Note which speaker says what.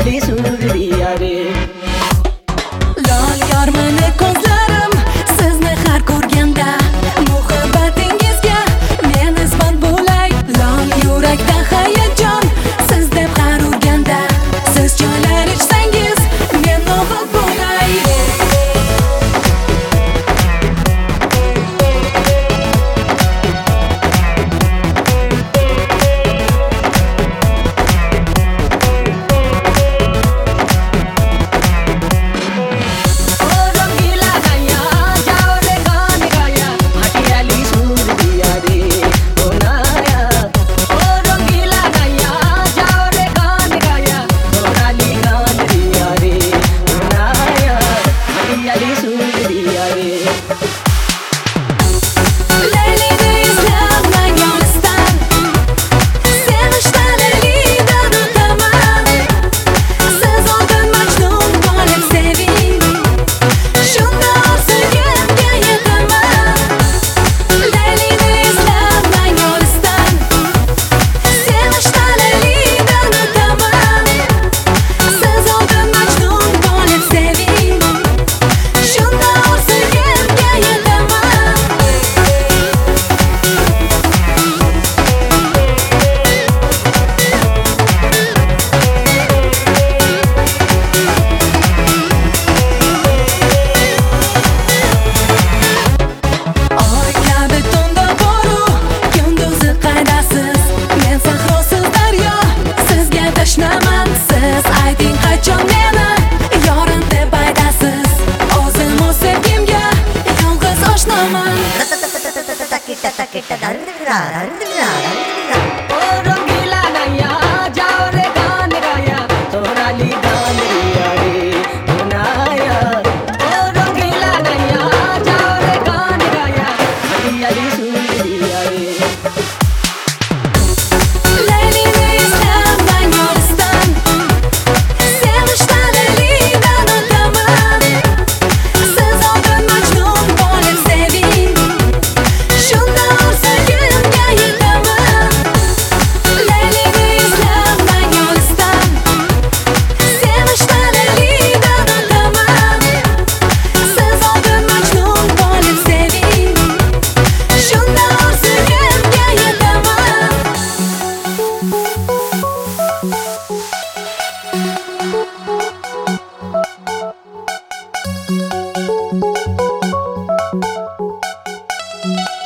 Speaker 1: Hayali surdiyare
Speaker 2: Lol yormini ko'zlarim sizni har ko'rganda muhabbatingizga men isbot bo'lay. Lol yurakda hayajon siz deb har urganda siz joylar ichsangiz men nobud bo'lay. Siz ayting qachon meni yorim deb aytasiz. O'zim o'z sevgimga yolg'iz oshnaman.
Speaker 1: Thank you.